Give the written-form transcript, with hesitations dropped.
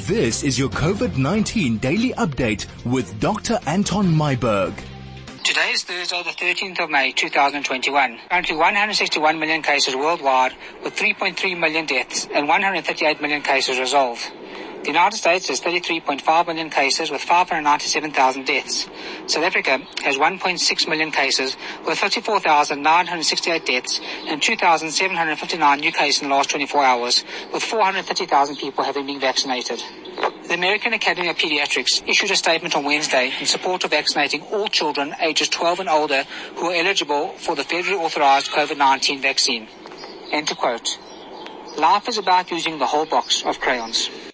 This is your COVID-19 daily update with Dr. Anton Myburgh. Today is Thursday, the 13th of May, 2021. Currently 161 million cases worldwide, with 3.3 million deaths and 138 million cases resolved. The United States has 33.5 million cases with 597,000 deaths. South Africa has 1.6 million cases with 54,968 deaths and 2,759 new cases in the last 24 hours, with 430,000 people having been vaccinated. The American Academy of Pediatrics issued a statement on Wednesday in support of vaccinating all children ages 12 and older who are eligible for the federally authorized COVID-19 vaccine. End to quote. Life is about using the whole box of crayons.